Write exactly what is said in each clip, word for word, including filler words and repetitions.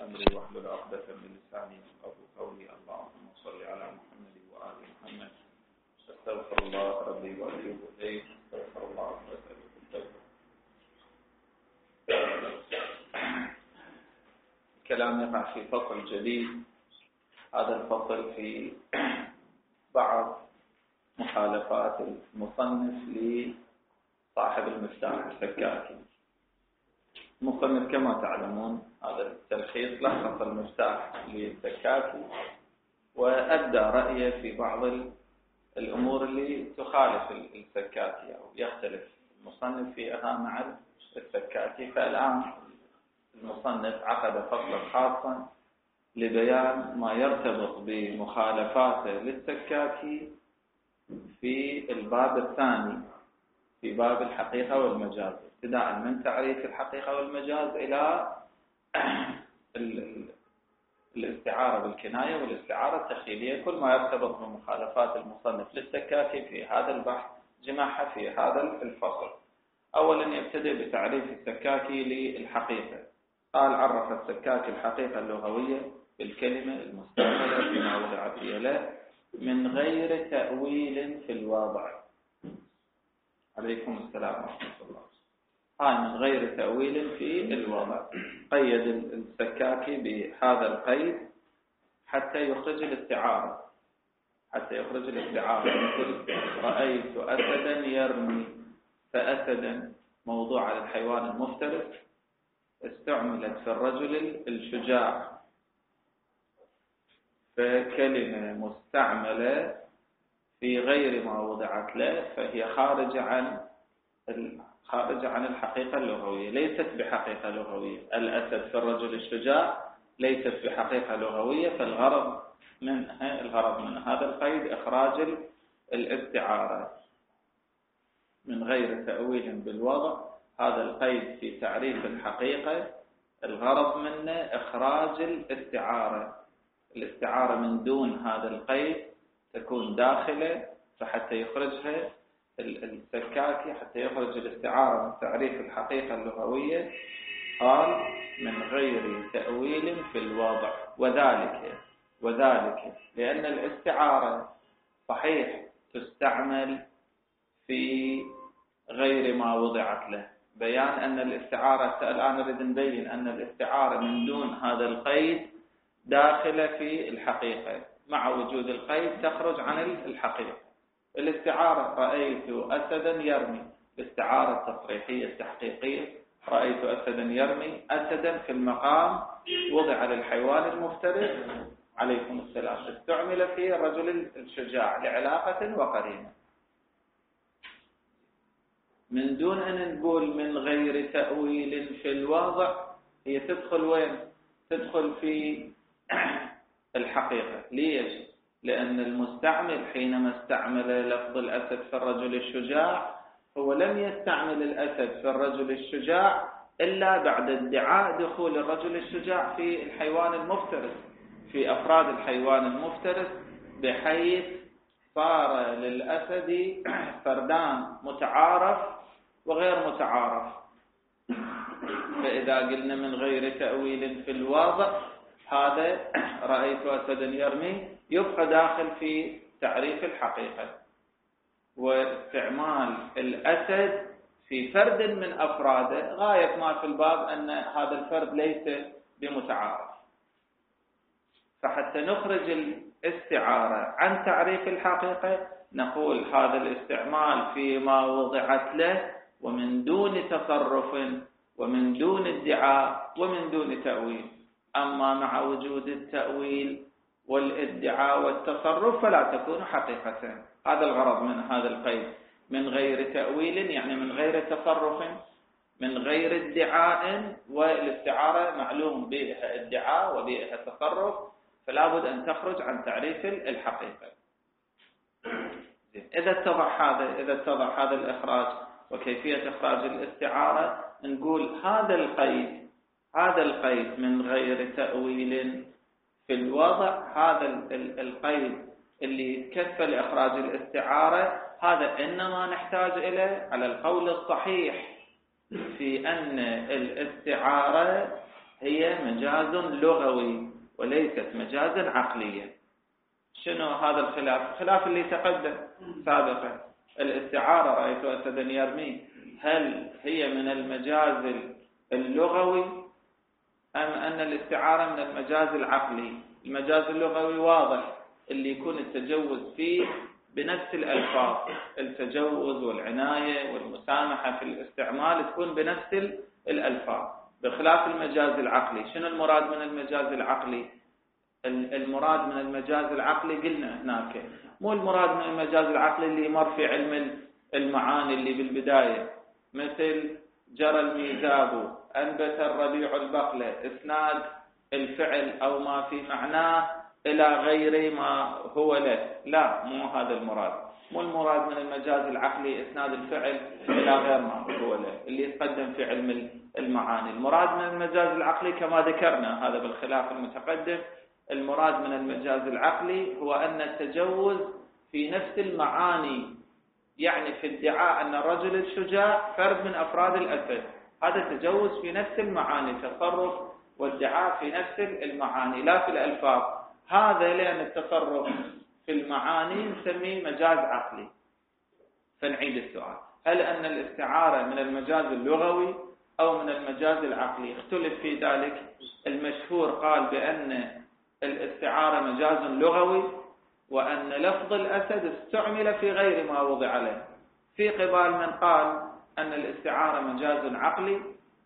أمري واحلل عقدة من لساني يفقهوا قولي. اللهم صل على محمد وآل محمد. استغفر الله ربي وأتوب إليه. استغفر الله وأتوب إليه. الكلام يقع في فصل جديد. هذا الفصل في بعض مخالفات المصنف لصاحب المفتاح السكاكي. المصنف كما تعلمون هذا التلخيص لخص المفتاح للسكاكي وأبدى رأيه في بعض الأمور اللي تخالف السكاكي أو يختلف المصنف فيها مع السكاكي. فالآن المصنف عقد فصلا خاصا لبيان ما يرتبط بمخالفاته للسكاكي في الباب الثاني في باب الحقيقة والمجاز، ابتداء من تعريف الحقيقة والمجاز إلى الاستعارة بالكناية والاستعارة التخيلية. كل ما يرتبط بمخالفات المصنف للسكاكي في هذا البحث جمعها في هذا الفصل. أولا يبتدئ بتعريف السكاكي للحقيقة. قال: عرف السكاكي الحقيقة اللغوية بالكلمة المستعملة فيما وضع فيها له من غير تأويل في الوضع. عليكم السلام ورحمة الله. هاي من غير تأويل في الوضع. قيد السكاكي بهذا القيد حتى يخرج الاستعارة حتى يخرج الاستعارة مثل: رأيت أسدا يرمي. فأسدا موضوع على الحيوان المفترس، استعملت في الرجل الشجاع، فكلمة مستعملة في غير ما وضعت له فهي خارجة عن خارجة عن الحقيقة اللغوية، ليست بحقيقة لغوية. الأسد في الرجل الشجاع ليست بحقيقة لغوية. فالغرض من الغرض من هذا القيد إخراج الاستعارة من غير تأويل بالوضع. هذا القيد في تعريف الحقيقة الغرض منه إخراج الاستعارة. الاستعارة من دون هذا القيد تكون داخلة، فحتى يخرجها السكاكي حتى يخرج الاستعارة من تعريف الحقيقة اللغوية قال: من غير تأويل في الوضع. وذلك وذلك لأن الاستعارة صحيح تستعمل في غير ما وضعت له. بيان أن الاستعارة الآن نريد نبين أن الاستعارة من دون هذا القيد داخلة في الحقيقة، مع وجود القيد تخرج عن الحقيقة. الاستعارة رأيت أسدا يرمي، الاستعارة التصريحية التحقيقية رأيت أسدا يرمي، أسدا في المقام وضع للحيوان المفترس عليكم السلام، استعمل في الرجل الشجاع لعلاقة وقرينة. من دون أن نقول من غير تأويل في الوضع، هي تدخل وين؟ تدخل في الحقيقة. ليش؟ لأن المستعمل حينما استعمل لفظ الأسد في الرجل الشجاع هو لم يستعمل الأسد في الرجل الشجاع إلا بعد ادعاء دخول الرجل الشجاع في الحيوان المفترس، في أفراد الحيوان المفترس، بحيث صار للأسد فردان متعارف وغير متعارف. فإذا قلنا من غير تأويل في الواضع، هذا رأيت أسدا يرمي يبقى داخل في تعريف الحقيقة. واستعمال الأسد في فرد من أفراده غاية ما في الباب أن هذا الفرد ليس بمتعارف. فحتى نخرج الاستعارة عن تعريف الحقيقة نقول هذا الاستعمال فيما وضعت له ومن دون تصرف ومن دون ادعاء ومن دون تأويل. أما مع وجود التأويل والادعاء والتصرف فلا تكون حقيقة. هذا الغرض من هذا القيد. من غير تأويل يعني من غير تصرف، من غير ادعاء، والاستعارة معلوم بها ادعاء وبها تصرف، فلا بد أن تخرج عن تعريف الحقيقة. إذا اتضح هذا إذا اتضح هذا الإخراج وكيفية إخراج الاستعارة، نقول هذا القيد هذا القيد من غير تأويل في الوضع، هذا القيد اللي يتكفل لإخراج الاستعارة، هذا إنما نحتاج إليه على القول الصحيح في أن الاستعارة هي مجاز لغوي وليست مجازا عقليا. شنو هذا الخلاف؟ الخلاف اللي تقدم سابقا. الاستعارة رأيت أسدا يرمي، هل هي من المجاز اللغوي أم أن الاستعارة من المجاز العقلي؟ المجاز اللغوي واضح، اللي يكون التجوز فيه بنفس الألفاظ، التجوز والعناية والمسامحة في الاستعمال تكون بنفس الألفاظ، بخلاف المجاز العقلي. شنو المراد من المجاز العقلي؟ المراد من المجاز العقلي قلنا هناك مو المراد من المجاز العقلي اللي يمر في علم المعاني اللي بالبداية، مثل جرى الميزاب، أنبت الربيع البقلة، إسناد الفعل أو ما في معناه إلى غير ما هو له. لا، مو هذا المراد. مو المراد من المجاز العقلي إسناد الفعل إلى غير ما هو له اللي يتقدم في علم المعاني. المراد من المجاز العقلي كما ذكرنا هذا بالخلاف المتقدم، المراد من المجاز العقلي هو أن التجوز في نفس المعاني، يعني في ادعاء أن الرجل الشجاع فرد من أفراد الأسد، هذا التجوز في نفس المعاني، تصرف وادعاء في نفس المعاني لا في الألفاظ. هذا لأن التصرف في المعاني نسميه مجاز عقلي. فنعيد السؤال، هل أن الاستعارة من المجاز اللغوي أو من المجاز العقلي؟ اختلف في ذلك. المشهور قال بأن الاستعارة مجاز لغوي، وأن لفظ الأسد استعمل في غير ما وضع له. في قبال من قال أن الاستعارة مجاز عقلي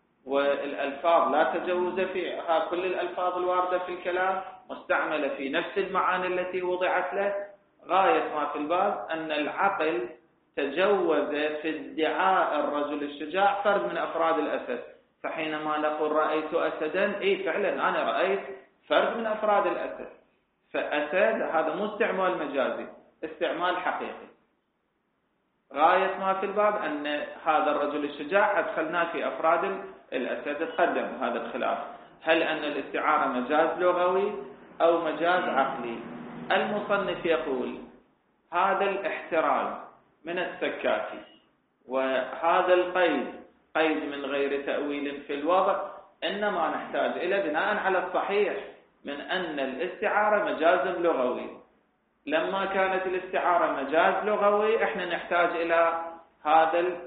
والألفاظ لا تجوز فيها، كل الألفاظ الواردة في الكلام مستعملة في نفس المعاني التي وضعت له. غاية ما في الباب أن العقل تجوز في ادعاء الرجل الشجاع فرد من أفراد الأسد. فحينما نقول رأيت أسدا، إيه فعلا أنا رأيت فرد من أفراد الأسد. فأسد هذا مو استعمال مجازي، استعمال حقيقي. غاية ما في الباب أن هذا الرجل الشجاع أدخلناه في أفراد الأسد. تقدم هذا الخلاف، هل أن الاستعارة مجاز لغوي أو مجاز عقلي؟ المصنف يقول هذا الاحتراز من السكاكي وهذا القيد قيد من غير تأويل في الوضع، إنما نحتاج إلى بناء على الصحيح من أن الاستعارة مجاز لغوي. لما كانت الاستعارة مجاز لغوي احنا نحتاج إلى هذا ال...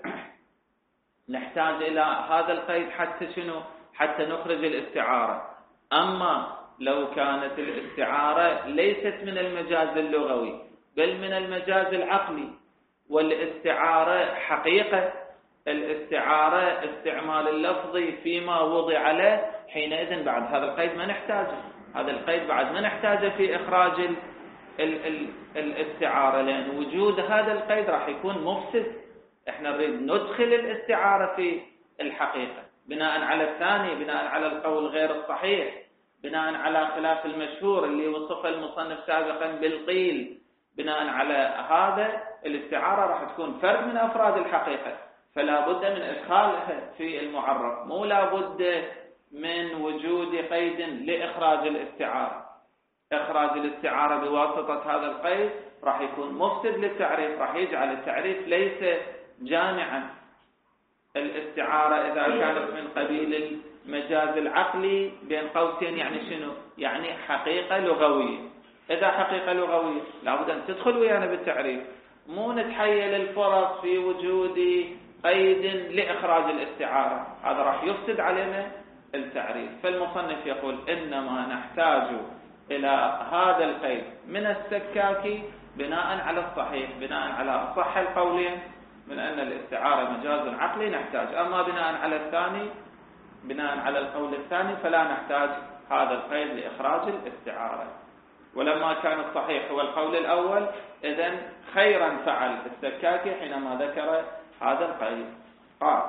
نحتاج إلى هذا القيد حتى شنو؟ حتى نخرج الاستعارة. أما لو كانت الاستعارة ليست من المجاز اللغوي بل من المجاز العقلي، والاستعارة حقيقة، الاستعارة استعمال اللفظي فيما وضع له، حينئذ بعد هذا القيد ما نحتاجه. هذا القيد بعد ما نحتاجه في إخراج ال ال ال الاستعارة، لأن وجود هذا القيد راح يكون مفسد. احنا نريد ندخل الاستعارة في الحقيقة بناء على الثاني، بناء على القول غير الصحيح، بناء على خلاف المشهور اللي وصف المصنف سابقا بالقيل. بناء على هذا الاستعارة راح تكون فرد من أفراد الحقيقة، فلا بد من إدخالها في المعرف، مو لا بد من وجود قيد لإخراج الاستعارة. إخراج الاستعارة بواسطة هذا القيد راح يكون مفسد للتعريف، راح يجعل التعريف ليس جامعا. الاستعارة إذا كانت من قبيل المجاز العقلي بين قوسين يعني شنو؟ يعني حقيقة لغوية. إذا حقيقة لغوية لابد أن تدخل ويانا بالتعريف، مو نتحيل الفرص في وجود قيد لإخراج الاستعارة، هذا راح يفسد علينا التعريف. فالمصنف يقول إنما نحتاج إلى هذا القيد من السكاكي بناء على الصحيح، بناء على أصح القولين من أن الاستعارة مجاز عقلي نحتاج. أما بناء على الثاني، بناء على القول الثاني فلا نحتاج هذا القيد لإخراج الاستعارة. ولما كان الصحيح هو القول الأول، إذن خيرا فعل السكاكي حينما ذكر هذا القيد. قال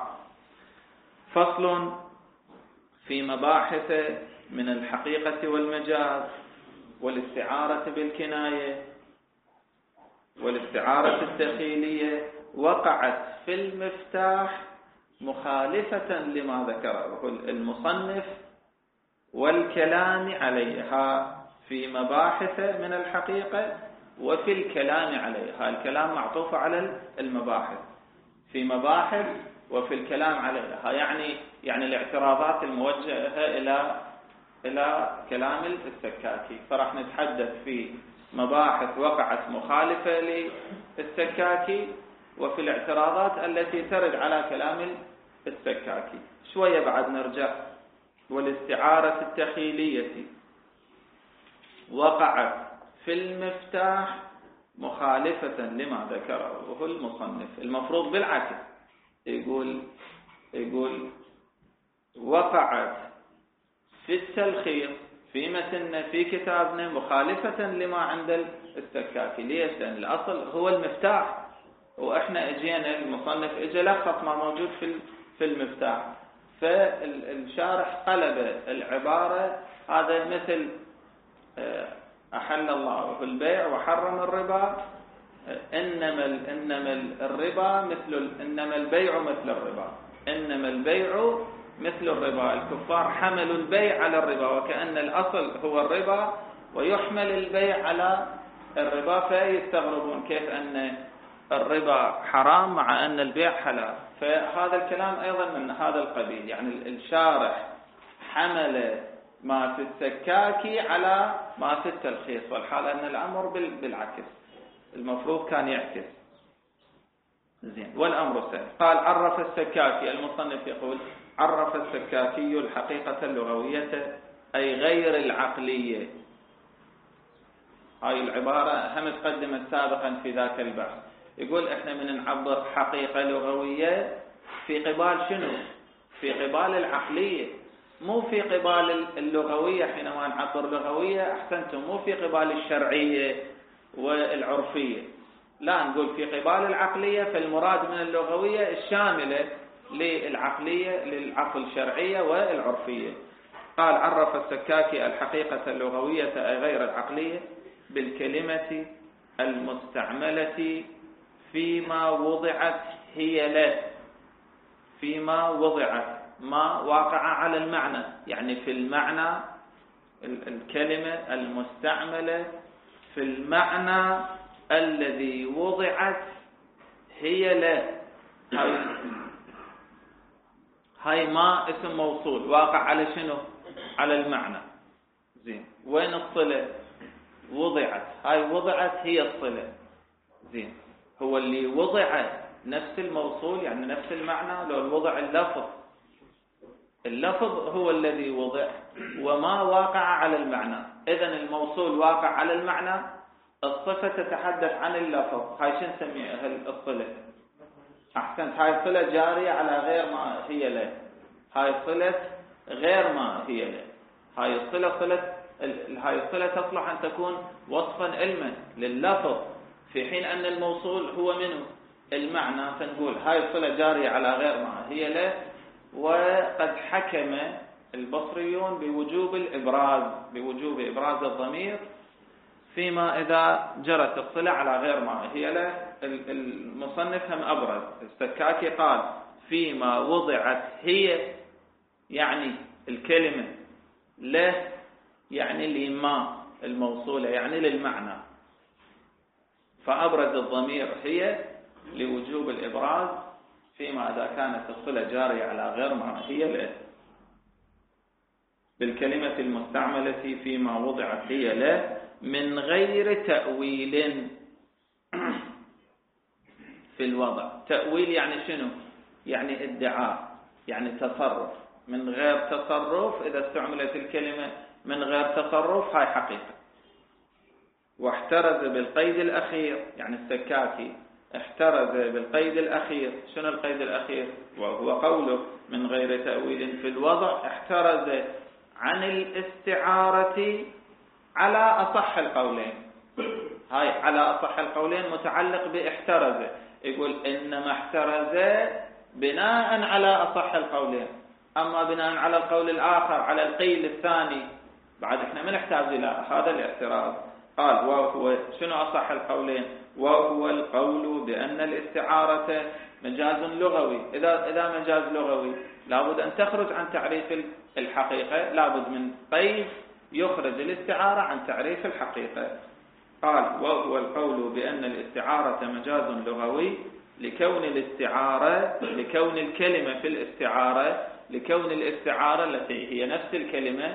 فصل في مباحث من الحقيقة والمجاز والاستعارة بالكناية والاستعارة الدخيلية وقعت في المفتاح مخالفة لما ذكره المصنف والكلام عليها في مباحث من الحقيقة وفي الكلام عليها. الكلام معطوف على المباحث، في مباحث وفي الكلام عليها، يعني يعني الاعتراضات الموجهة إلى إلى كلام السكاكي. فراح نتحدث في مباحث وقعت مخالفة للسكاكي وفي الاعتراضات التي ترد على كلام السكاكي. شوية بعد نرجع. والاستعارة التخيلية وقعت في المفتاح مخالفة لما ذكره المصنف. المفروض بالعكس، يقول يقول وقعت في التلخيص في متن في كتابنا مخالفة لما عند السكاكي. ليش؟ لأن الأصل هو المفتاح، وإحنا اجينا المصنف اجى لخص ما موجود في في المفتاح، فالشارح قلب العبارة. هذا مثل أحل الله البيع وحرم الربا، إنما إنما الربا مثل إنما البيع مثل الربا، إنما البيع مثل الربا. الكفار حملوا البيع على الربا، وكأن الأصل هو الربا ويحمل البيع على الربا، فيستغربون كيف أن الربا حرام مع أن البيع حلال. فهذا الكلام أيضا من هذا القبيل، يعني الشارح حمل ما في السكاكي على ما في التلخيص، والحال أن الأمر بالعكس، المفروض كان يعكس. زين. والأمر سهل. قال عرف السكاكي، المصنف يقول عرف السكاكي الحقيقة اللغوية أي غير العقلية. هاي العبارة هم تقدمت سابقا في ذاك البحث. يقول احنا من نعبر حقيقة لغوية في قبال شنو؟ في قبال العقلية، مو في قبال اللغوية. حينما نعبر لغوية أحسنتم، مو في قبال الشرعية والعرفية، لا، نقول في قبال العقلية. فالمراد من اللغوية الشاملة للعقلية، للعقل الشرعية والعرفية. قال عرف السكاكي الحقيقة اللغوية أي غير العقلية بالكلمة المستعملة فيما وضعت هي له. فيما وضعت، ما واقع على المعنى، يعني في المعنى. الكلمة المستعملة في المعنى الذي وضعت هي له. هاي, هاي ما اسم موصول واقع على شنو؟ على المعنى. زين. وين الصلة؟ وضعت. هاي وضعت هي الصلة. زين. هو اللي وضع نفس الموصول، يعني نفس المعنى، لو الوضع اللفظ اللفظ هو الذي وضع وما واقع على المعنى. إذن الموصول واقع على المعنى، الصفة تتحدث عن اللفظ. هاي شو نسميها الصلة؟ أحسنت. هاي الصلة جارية على غير ما هي له. هاي صلة غير ما هي له. هاي الصلة صلة هاي الصلة تصلح أن تكون وصفا علما لللفظ، في حين أن الموصول هو منه المعنى. فنقول هاي الصلة جارية على غير ما هي له. وقد حكم البصريون بوجوب الإبراز، بوجوب إبراز الضمير فيما إذا جرت الصلة على غير ما هي له. المصنف هم أبرز. السكاكي قال فيما وضعت هي، يعني الكلمة، له يعني لما الموصولة، يعني للمعنى. فأبرز الضمير هي لوجوب الإبراز فيما إذا كانت الصلة جارية على غير ما هي له بالكلمة المستعملة فيما وضعت هي له من غير تأويل في الوضع. تأويل يعني شنو؟ يعني ادعاء، يعني تصرف. من غير تصرف، إذا استعملت الكلمة من غير تصرف، هاي حقيقة. واحترز بالقيد الأخير، يعني السكاكي احترز بالقيد الأخير. شنو القيد الأخير؟ وهو قوله من غير تأويل في الوضع. احترز عن الاستعارة على أصح القولين. هاي على أصح القولين متعلق باحترز. يقول إنما احترز بناء على أصح القولين، أما بناء على القول الآخر، على القيل الثاني، بعد احنا ما نحتاج إلى هذا الاحتراز. قال وهو شنو أصح القولين؟ وهو القول بأن الاستعارة مجاز لغوي. إذا إذا مجاز لغوي لابد أن تخرج عن تعريف الحقيقة، لابد من قيد يخرج الاستعارة عن تعريف الحقيقة. قال وهو القول بأن الاستعارة مجاز لغوي لكون الاستعارة لكون الكلمة في الاستعارة لكون الاستعارة التي هي نفس الكلمة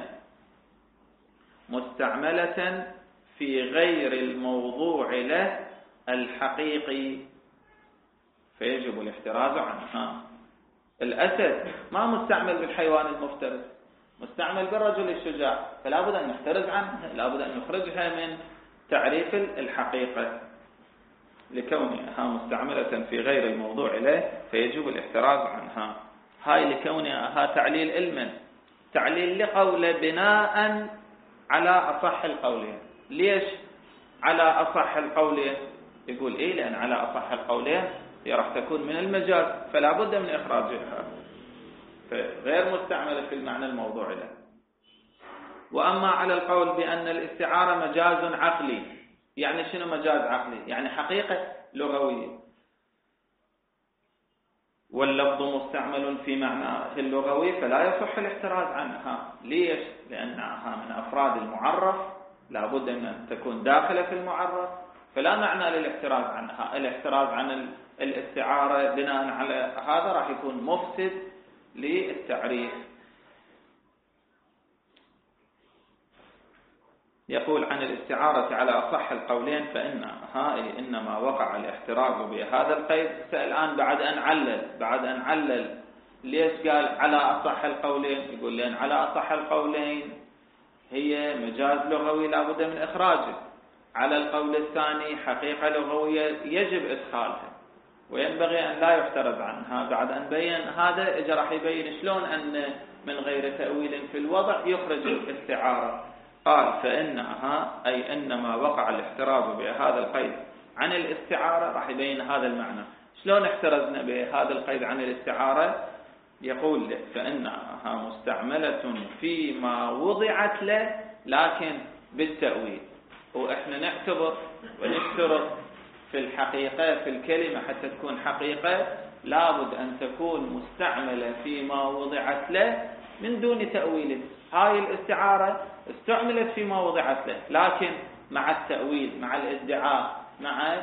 مستعملة في غير الموضوع له الحقيقي فيجب الاحتراز عنها. الأسد ما مستعمل بالحيوان المفترس، مستعمل بالرجل الشجاع، فلا بد أن نحترز عنها، لا بد أن نخرجها من تعريف الحقيقة لكونها مستعملة في غير الموضوع له فيجب الاحتراز عنها. هاي لكونها تعليل علما، تعليل لقول بناء على أصح القولين. ليش على أصح القولين؟ يقول إيه لأن على أصح القولين هي راح تكون من المجاز فلا بد من إخراجها، فغير مستعملة في المعنى الموضوع له. وأما على القول بأن الاستعارة مجاز عقلي، يعني شنو مجاز عقلي؟ يعني حقيقة لغوية، واللفظ مستعمل في معناه اللغوي فلا يصح الاحتراز عنها. ليش؟ لأنها من أفراد المعرف، لا بد من أن تكون داخلة في المعرف، فلا معنى للاحتراز عنها. الاحتراز عن الاستعارة بناء على هذا راح يكون مفسد للتعريف. يقول عن الاستعارة على أصح القولين فإنها إنما وقع الاحتراز بهذا القيد. الآن بعد أن علل بعد أن علل ليش قال على أصح القولين؟ يقول لأن على أصح القولين هي مجاز لغوي لا بد من إخراجه، على القول الثاني حقيقة لغوية يجب إدخالها وينبغي أن لا يحترز عنها. بعد أن بين هذا اجى راح يبين شلون أن من غير تأويل في الوضع يخرج الاستعارة. قال فإنها أي إنما وقع الاحتراز بهذا القيد عن الاستعارة، راح يبين هذا المعنى. شلون احترزنا بهذا القيد عن الاستعارة؟ يقول فإنها مستعملة فيما وضعت له لكن بالتأويل. وإحنا نعتبر ونشترط في الحقيقة في الكلمة حتى تكون حقيقة لابد أن تكون مستعملة فيما وضعت له من دون تأويل. هاي الاستعارة استعملت فيما وضعت له لكن مع التأويل، مع الادعاء، مع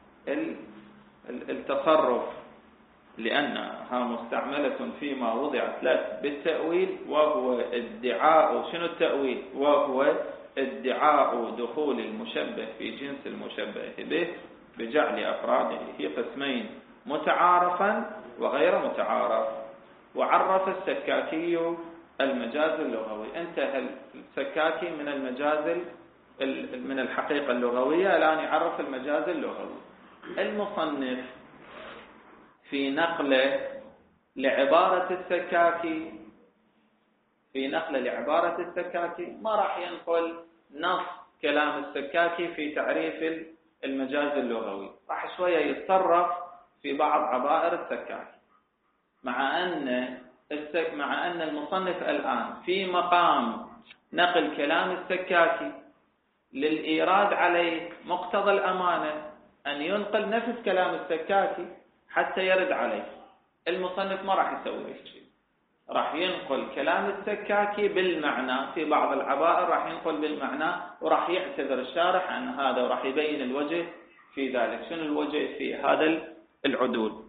التصرف، لأنها مستعملة فيما وضعت له بالتأويل وهو ادعاء. شنو التأويل؟ وهو ادعاء دخول المشبه في جنس المشبه به بجعل أفراده قسمين متعارفا وغير متعارف. وعرف السكاكي المجاز اللغوي. انتهى السكاكي من المجاز من الحقيقة اللغوية، الآن يعرف المجاز اللغوي. المصنف في نقله لعبارة السكاكي في نقله لعبارة السكاكي ما راح ينقل نص كلام السكاكي في تعريف المجاز اللغوي، راح شوية يتصرف في بعض عبائر السكاكي، مع أن مع أن المصنف الآن في مقام نقل كلام السكاكي للإيراد عليه مقتضى الأمانة أن ينقل نفس كلام السكاكي حتى يرد عليه. المصنف ما راح يسوي شيء، راح ينقل كلام السكاكي بالمعنى في بعض العبائر، راح ينقل بالمعنى وراح يعتذر الشارح عن هذا وراح يبين الوجه في ذلك. شنو الوجه في هذا العدول؟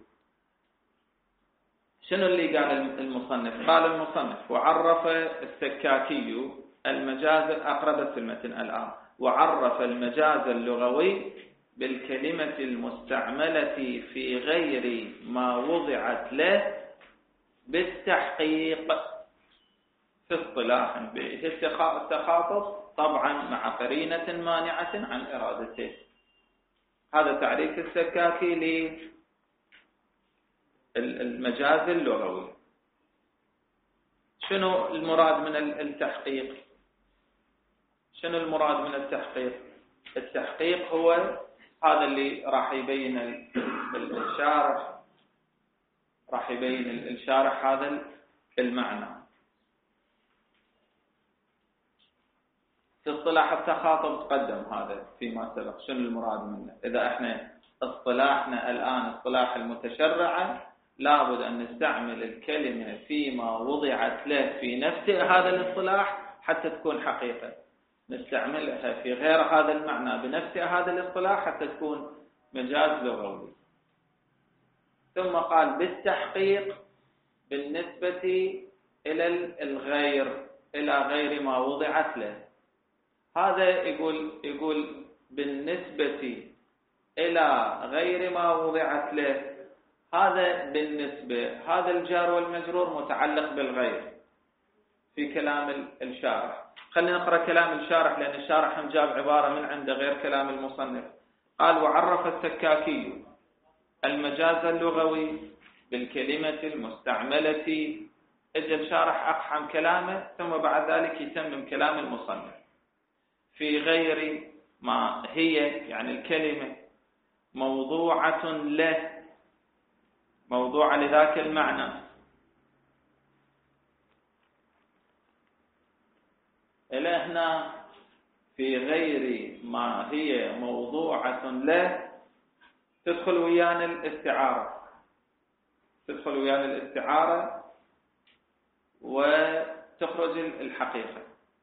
شنو اللي قال المصنف؟ قال المصنف وعرف السكاكي المجاز أقرب المتن الآن وعرف المجاز اللغوي بالكلمة المستعملة في غير ما وضعت له بالتحقيق في اصطلاح به التخاطب طبعا مع قرينة مانعة عن إرادته. هذا تعريف السكاكي للمجاز اللغوي. شنو المراد من التحقيق؟ شنو المراد من التحقيق؟ التحقيق هو هذا اللي راح يبين الشارح راح يبين الشارح هذا المعنى في اصطلاح التخاطب. تقدم هذا فيما سبق شنو المراد منه. إذا احنا اصطلاحنا الآن اصطلاح المتشرعة لابد أن نستعمل الكلمة فيما وضعت له في نفس هذا الاصطلاح حتى تكون حقيقة، نستعملها في غير هذا المعنى بنفس هذا الاصطلاح حتى تكون مجاز لغوي. ثم قال بالتحقيق بالنسبة إلى الغير، إلى غير ما وضعت له. هذا يقول يقول بالنسبة إلى غير ما وضعت له، هذا بالنسبة، هذا الجار والمجرور متعلق بالغير في كلام الشارح. خلينا نقرأ كلام الشارح لأن الشارح جاب عبارة من عنده غير كلام المصنف. قال: وعرف السكاكي المجاز اللغوي بالكلمة المستعملة. اجى الشارح أقحم كلامه ثم بعد ذلك يتمم كلام المصنف في غير ما هي، يعني الكلمة موضوعة له، موضوعة لذاك المعنى، إلى هنا في غير ما هي موضوعة له تدخل ويانا الاستعارة، تدخل ويانا الاستعارة وتخرج الحقيقة،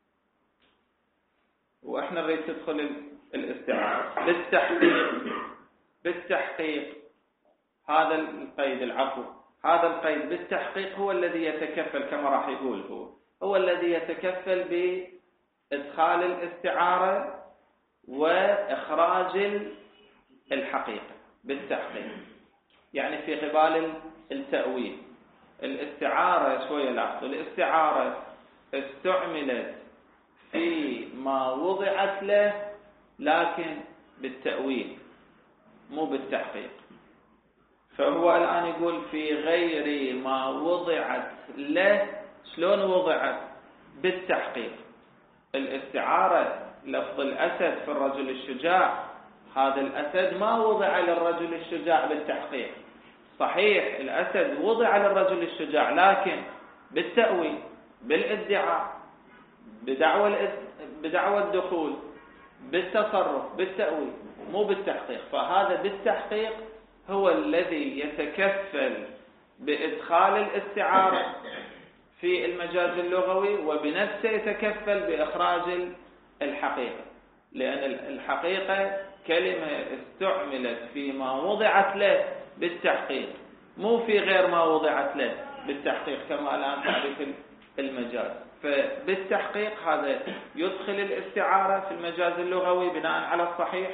وإحنا نريد تدخل الاستعارة بالتحقيق. بالتحقيق هذا القيد، العفو، هذا القيد بالتحقيق هو الذي يتكفل كما راح يقول، هو هو الذي يتكفل بإدخال الاستعارة وإخراج الحقيقة بالتحقيق. يعني في قبال التأويل الاستعارة، شوية لاحظوا، الاستعارة استعملت في ما وضعت له لكن بالتأويل مو بالتحقيق. فهو الآن يقول في غير ما وضعت له. شلون وضعت؟ بالتحقيق. الاستعارة لفظ الأسد في الرجل الشجاع، هذا الأسد ما وضع للرجل الشجاع بالتحقيق. صحيح الأسد وضع للرجل الشجاع لكن بالتأويل، بالادعاء، بدعوى بدعوى الدخول، بالتصرف، بالتأويل، مو بالتحقيق. فهذا بالتحقيق هو الذي يتكفل بإدخال الاستعارة في المجاز اللغوي وبنفسه يتكفل بإخراج الحقيقة، لأن الحقيقة كلمة استعملت فيما وضعت له بالتحقيق، مو في غير ما وضعت له بالتحقيق كما الآن تعرف المجاز. فبالتحقيق هذا يدخل الاستعارة في المجاز اللغوي بناء على الصحيح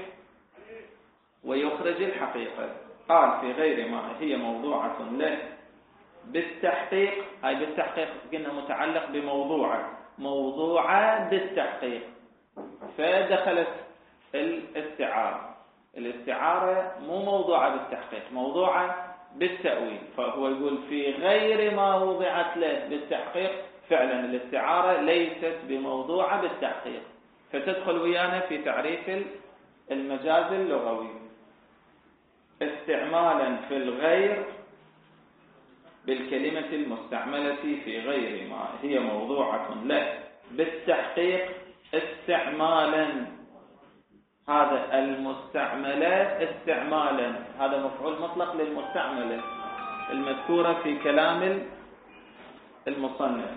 ويخرج الحقيقة. قال في غير ما هي موضوعة له بالتحقيق، هاي بالتحقيق قلنا متعلق بموضوعة، موضوعة بالتحقيق، فدخلت الاستعارة. الاستعارة مو موضوعة بالتحقيق، موضوعة بالتأويل. فهو يقول في غير ما وضعت له بالتحقيق، فعلا الاستعارة ليست بموضوعة بالتحقيق، فتدخل ويانا في تعريف المجاز اللغوي. استعمالا في الغير بالكلمة المستعملة في غير ما هي موضوعة له بالتحقيق. استعمالا، هذا المستعملة استعمالا، هذا مفعول مطلق للمستعملة المذكورة في كلام المصنف.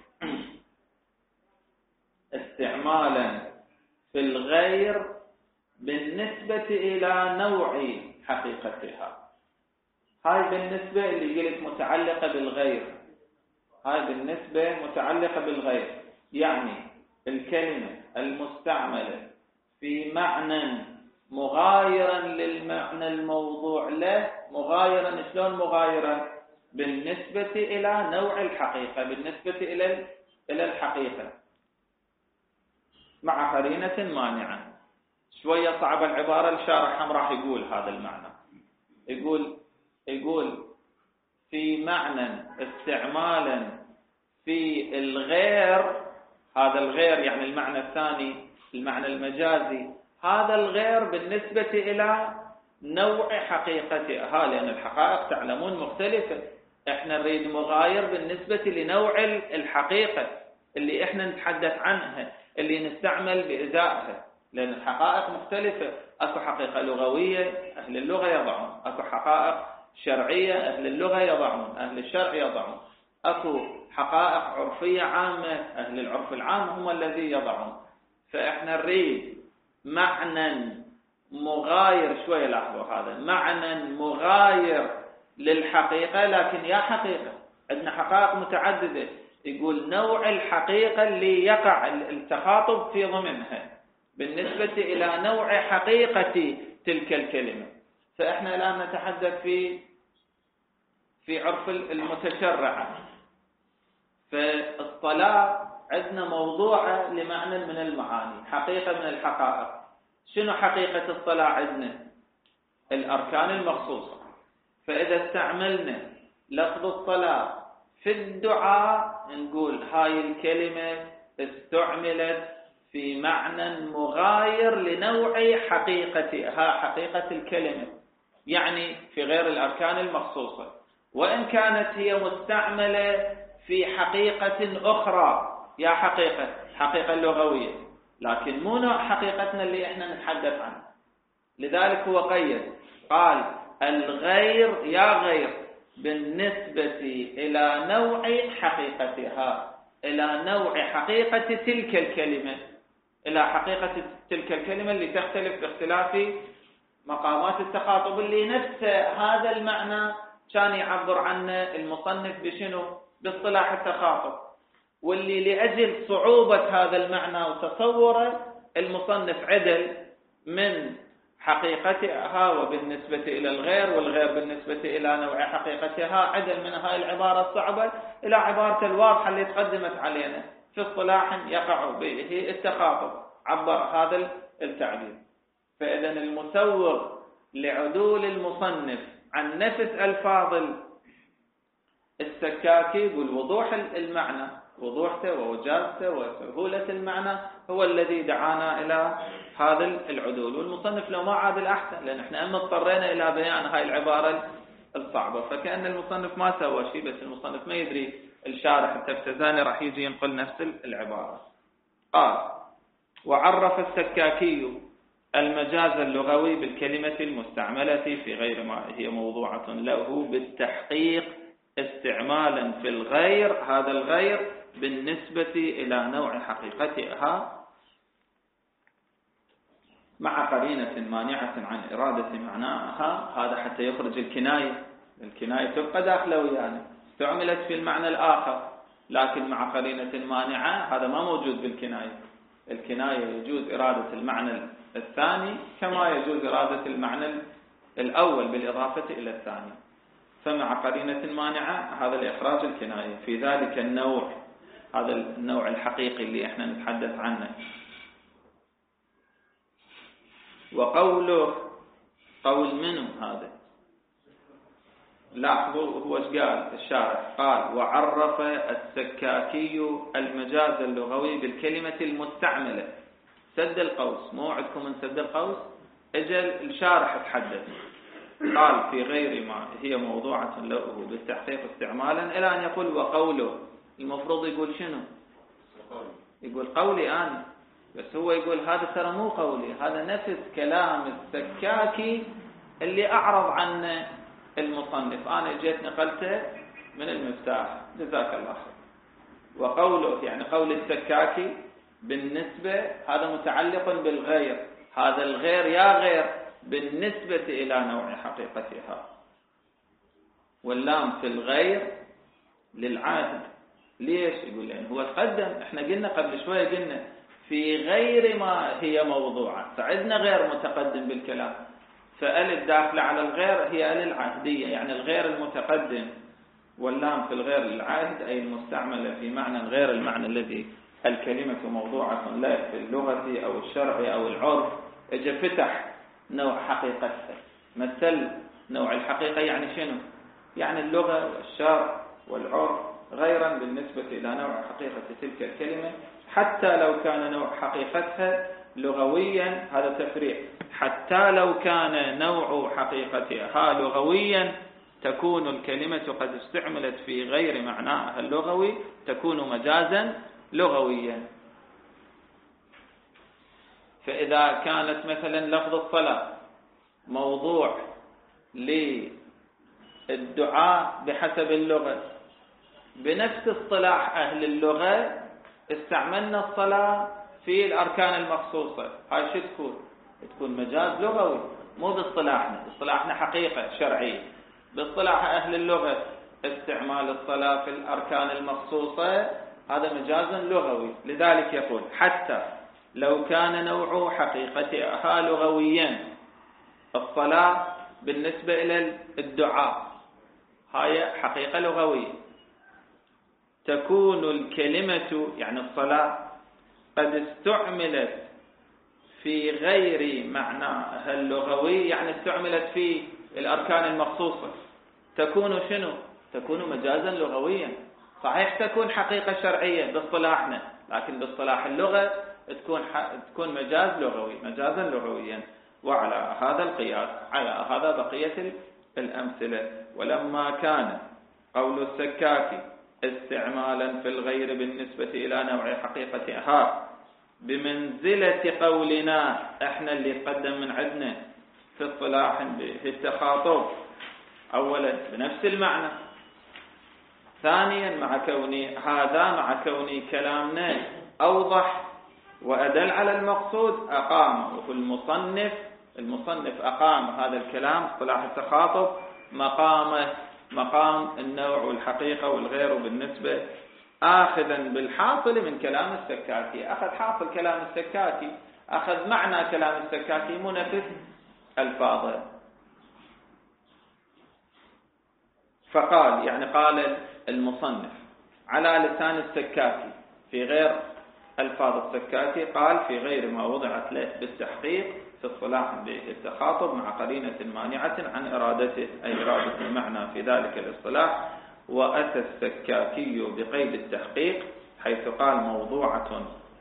استعمالا في الغير بالنسبة إلى نوع حقيقتها. هاي بالنسبة اللي قلت متعلقة بالغير، هاي بالنسبة متعلقة بالغير، يعني الكلمة المستعملة في معنى مغايرا للمعنى الموضوع له. مغايرا، شلون مغايرا؟ بالنسبة إلى نوع الحقيقة، بالنسبة إلى إلى الحقيقة مع قرينة مانعة. شوية صعب العبارة، الشارح هم راح يقول هذا المعنى. يقول يقول في معنى استعمالا في الغير، هذا الغير يعني المعنى الثاني، المعنى المجازي، هذا الغير بالنسبة إلى نوع حقيقتها، لأن الحقائق تعلمون مختلفة. احنا نريد مغاير بالنسبة لنوع الحقيقة اللي احنا نتحدث عنها، اللي نستعمل بإزائها، لأن الحقائق مختلفة. اكو حقيقة لغوية أهل اللغة يضعون، اكو حقائق شرعية أهل اللغة يضعون، أهل الشرع يضعون، اكو حقائق عرفية عامة أهل العرف العام هم الذي يضعون. فإحنا نريد معنى مغاير، شوية لاحظوا هذا، معنى مغاير للحقيقة، لكن يا حقيقة عندنا حقائق متعددة، يقول نوع الحقيقة اللي يقع التخاطب في ضمنها بالنسبة إلى نوع حقيقة تلك الكلمة. فإحنا الآن نتحدث في في عرف المتشرع. فالصلاة عندنا موضوعة لمعنى من المعاني، حقيقة من الحقائق. شنو حقيقة الصلاة عندنا؟ الأركان المخصوصة. فإذا استعملنا لفظ الصلاة في الدعاء نقول هاي الكلمة استعملت في معنى مغاير لنوع حقيقتها، حقيقة الكلمة، يعني في غير الأركان المخصوصة، وإن كانت هي مستعملة في حقيقة أخرى، يا حقيقة حقيقة لغوية، لكن مو نوع حقيقتنا اللي إحنا نتحدث عنه. لذلك هو قيد قال الغير يا غير بالنسبة إلى نوع حقيقتها، إلى نوع حقيقة تلك الكلمة، إلى حقيقة تلك الكلمة اللي تختلف باختلاف مقامات التخاطب، اللي نفس هذا المعنى كان يعبر عنه المصنف بشنو؟ باصطلاح التخاطب، واللي لأجل صعوبة هذا المعنى وتصوره المصنف عدل من حقيقتها وبالنسبة إلى الغير، والغير بالنسبة إلى نوع حقيقتها، عدل من هاي العبارة الصعبة إلى عبارة الواضحة اللي تقدمت علينا في اصطلاح يقع به التخاطب، عبر هذا التعبير. فإذا المسوغ لعدول المصنف عن نفس ألفاظ السكاكي يقول وضوح المعنى، وضوحته ووجازته وسهولة المعنى هو الذي دعانا إلى هذا العدول. والمصنف لو ما عاد الأحسن، لأن احنا أما اضطرينا إلى بيان هاي العبارة الصعبة، فكأن المصنف ما سوى شيء، بس المصنف ما يدري الشارح التفتزاني راح يجي ينقل نفس العبارة. قال وعرف السكاكي المجاز اللغوي بالكلمة المستعملة في غير ما هي موضوعة له بالتحقيق استعمالا في الغير، هذا الغير بالنسبة إلى نوع حقيقتها مع قرينة مانعة عن إرادة معناها. هذا حتى يخرج الكناية، الكناية تبقى داخله ويانا، استعملت في المعنى الآخر لكن مع قرينة مانعة، هذا ما موجود بالكناية. الكناية يجوز إرادة المعنى الثاني كما يجوز إرادة المعنى الأول بالإضافة إلى الثاني، فمع قرينة مانعة هذا لإخراج الكناية في ذلك النوع، هذا النوع الحقيقي اللي احنا نتحدث عنه. وقوله قول منه هذا، لاحظوا هو ايش قال الشارح، قال وعرف السكاكي المجاز اللغوي بالكلمة المستعملة، سد القوس، مو عندكم من سد القوس، اجل الشارح تحدث قال في غير ما هي موضوعة له بالتحقيق استعمالا إلى أن يقول وقوله. المفروض يقول شنو؟ يقول قولي أنا، بس هو يقول هذا ترى مو قولي، هذا نفس كلام السكاكي اللي أعرض عنه المصنف، أنا جيت نقلته من المفتاح جزاك الله خير. وقوله يعني قول السكاكي بالنسبة هذا متعلق بالغير، هذا الغير يا غير بالنسبة إلى نوع حقيقتها، واللام في الغير للعهد. ليش؟ يقول لأن هو تقدم، احنا قلنا قبل شوية قلنا في غير ما هي موضوعة، فعندنا غير متقدم بالكلام، فأل الداخلة على الغير هي أل العهدية، يعني الغير المتقدم، واللام في الغير للعهد أي المستعملة في معنى غير المعنى الذي الكلمة موضوعة لا في اللغة أو الشرع أو العرف. اجى فتح نوع حقيقتها، مثل نوع الحقيقة يعني شنو؟ يعني اللغة والشرع والعرف غيرا بالنسبة إلى نوع حقيقة تلك الكلمة، حتى لو كان نوع حقيقتها لغويا، هذا تفريع، حتى لو كان نوع حقيقتها لغويا تكون الكلمة قد استعملت في غير معناها اللغوي، تكون مجازا لغويا. فإذا كانت مثلا لفظ الصلاة موضوع للدعاء بحسب اللغة، بنفس اصطلاح أهل اللغة استعملنا الصلاة في الأركان المخصوصة، هاي شو تكون؟ تكون مجاز لغوي، مو باصطلاحنا، باصطلاحنا حقيقة شرعية. باصطلاح أهل اللغة استعمال الصلاة في الأركان المخصوصة هذا مجاز لغوي. لذلك يقول حتى لو كان نوع حقيقتها لغويا، الصلاة بالنسبة إلى الدعاء هاي حقيقة لغوية، تكون الكلمة يعني الصلاة قد استعملت في غير معناها اللغوي، يعني استعملت في الأركان المخصوصة، تكون شنو؟ تكون مجازا لغويا. صحيح تكون حقيقة شرعية باصطلاحنا، لكن باصطلاح اللغة تكون تكون مجاز لغوي، مجازا لغويا. وعلى هذا القياس على هذا بقية الأمثلة. ولما كان قول السكاكي استعمالا في الغير بالنسبة إلى نوع حقيقتها بمنزلة قولنا احنا اللي قدم من عندنا في اصطلاح في التخاطب، اولا بنفس المعنى، ثانيا مع كوني هذا مع كوني كلامنا اوضح وادل على المقصود اقامه المصنف المصنف اقام هذا الكلام اصطلاح التخاطب مقامه مقام النوع والحقيقة والغير بالنسبة، آخذا بالحاصل من كلام السكاكي. أخذ حاصل كلام السكاكي، أخذ معنى كلام السكاكي منفذ الفاظه. فقال يعني قال المصنف على لسان السكاكي في غير الفاظ السكاكي، قال في غير ما وضعت له بالتحقيق في الصلاح بالتخاطب مع قرينة مانعة عن إرادته أي إرادة المعنى في ذلك الاصطلاح. وأتى السكاكي بقيد التحقيق حيث قال موضوعة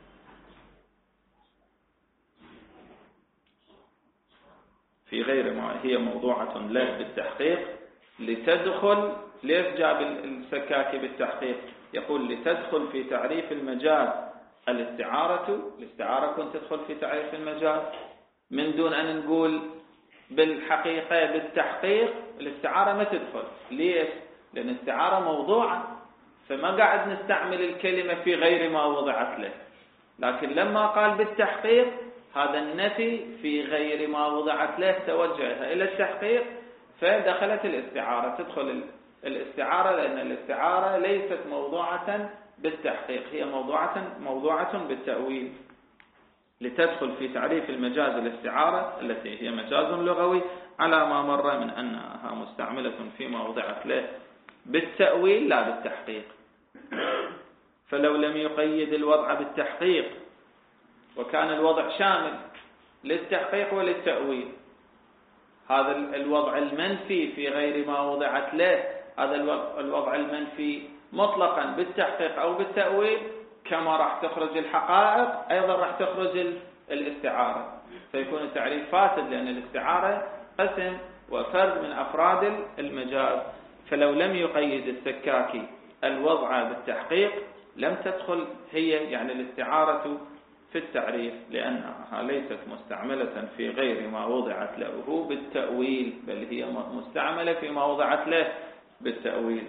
في غير ما هي موضوعة له بالتحقيق لتدخل. ليش جاب السكاكي بالتحقيق؟ يقول لتدخل في تعريف المجاز الاستعارة، الاستعارة كنت تدخل في تعريف المجاز من دون أن نقول بالحقيقة بالتحقيق، الاستعارة ما تدخل. ليش؟ لأن الاستعارة موضوعة، فما قاعد نستعمل الكلمة في غير ما وضعت له. لكن لما قال بالتحقيق هذا النفي في غير ما وضعت له توجه إلى التحقيق، فدخلت الاستعارة. تدخل الاستعارة لأن الاستعارة ليست موضوعة بالتحقيق، هي موضوعة موضوعة بالتأويل. لتدخل في تعريف المجاز الاستعارة التي هي مجاز لغوي على ما مر من أنها مستعملة فيما وضعت له بالتأويل لا بالتحقيق. فلو لم يقيد الوضع بالتحقيق وكان الوضع شامل للتحقيق وللتأويل، هذا الوضع المنفي في غير ما وضعت له، هذا الوضع المنفي مطلقا بالتحقيق أو بالتأويل، كما راح تخرج الحقائق أيضا راح تخرج الاستعارة، فيكون التعريف فاسد، لأن الاستعارة قسم وفرد من أفراد المجاز. فلو لم يقيد السكاكي الوضع بالتحقيق لم تدخل هي يعني الاستعارة في التعريف، لأنها ليست مستعملة في غير ما وضعت له بالتأويل، بل هي مستعملة فيما وضعت له بالتأويل.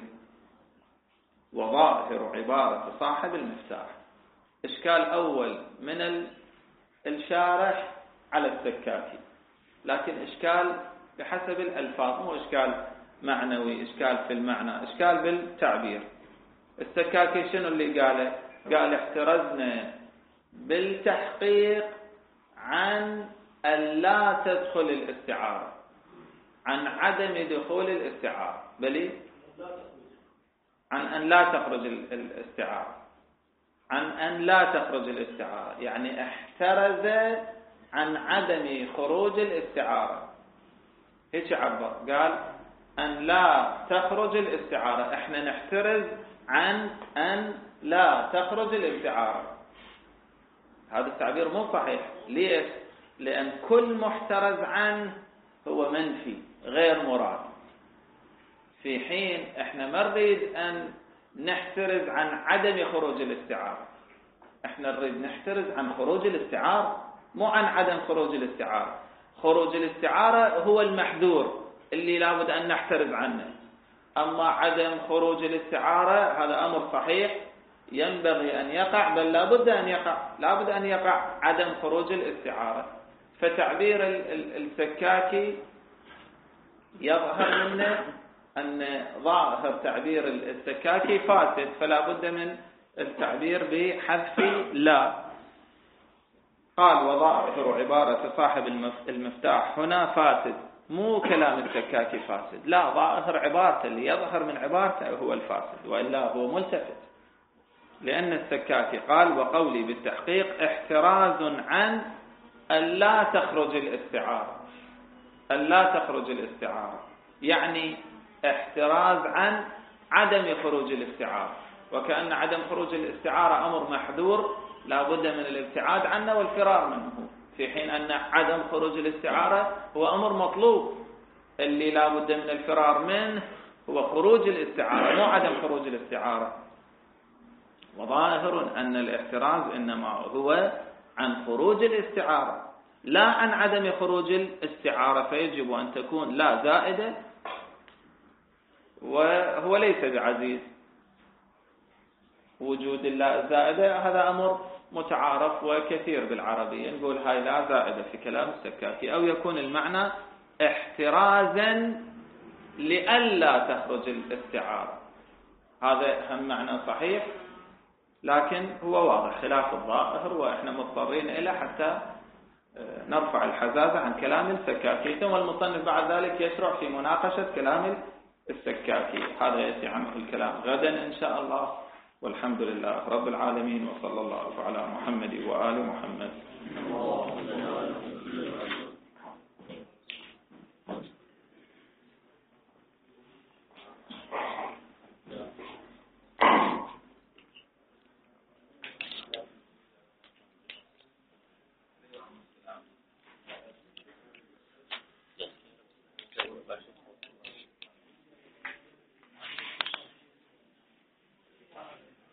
وظاهر عبارة صاحب المفتاح، إشكال أول من الشارح على السكاكي، لكن إشكال بحسب الألفاظ، مو إشكال معنوي، إشكال في المعنى، إشكال بالتعبير. السكاكي شنو اللي قاله؟ قال احترزنا بالتحقيق عن أن لا تدخل الاستعارة، عن عدم دخول الاستعارة، بل عن أن لا تخرج الاستعارة، عن أن لا تخرج الاستعارة، يعني احترز عن عدم خروج الاستعارة. هيك عبر، قال أن لا تخرج الاستعارة، احنا نحترز عن أن لا تخرج الاستعارة. هذا التعبير مو صحيح. ليش؟ لأن كل محترز عنه هو منفي غير مراد، في حين احنا ما نريد أن نحترز عن عدم خروج الاستعارة، احنا نريد نحترز عن خروج الاستعارة، مو عن عدم خروج الاستعارة. خروج الاستعارة هو المحذور اللي لابد أن نحترز عنه، أما عدم خروج الاستعارة هذا أمر صحيح ينبغي أن يقع، بل لابد أن يقع لابد أن يقع عدم خروج الاستعارة. فتعبير السكاكي يظهر منه أن ظاهر تعبير السكاكي فاسد، فلا بد من التعبير بحذف لا. قال وظاهر عبارة صاحب المفتاح هنا فاسد، مو كلام السكاكي فاسد، لا، ظاهر عبارته اللي يظهر من عبارته هو الفاسد، وإلا هو ملتفت. لأن السكاكي قال وقولي بالتحقيق احتراز عن أن لا تخرج الاستعارة، أن لا تخرج الاستعارة يعني احتراز عن عدم خروج الاستعارة، وكأن عدم خروج الاستعارة أمر محذور لا بد من الابتعاد عنه والفرار منه، في حين أن عدم خروج الاستعارة هو أمر مطلوب، اللي لا بد من الفرار منه هو خروج الاستعارة مو عدم خروج الاستعارة. وظاهر أن الاحتراز إنما هو عن خروج الاستعارة لا عن عدم خروج الاستعارة، فيجب أن تكون لا زائدة، وهو ليس بعزيز وجود اللا زائدة، هذا أمر متعارف وكثير بالعربية، نقول هاي لا زائدة في كلام السكاكي، أو يكون المعنى احترازا لئلا تخرج الاستعارة، هذا هم معنى صحيح، لكن هو واضح خلاف الظاهر، وإحنا مضطرين إلى حتى نرفع الحزازة عن كلام السكاكي. ثم المصنف بعد ذلك يشرع في مناقشة كلام السكاكي، هذا يأتي عنه الكلام غدا إن شاء الله، والحمد لله رب العالمين، وصلى الله على محمد وآل محمد.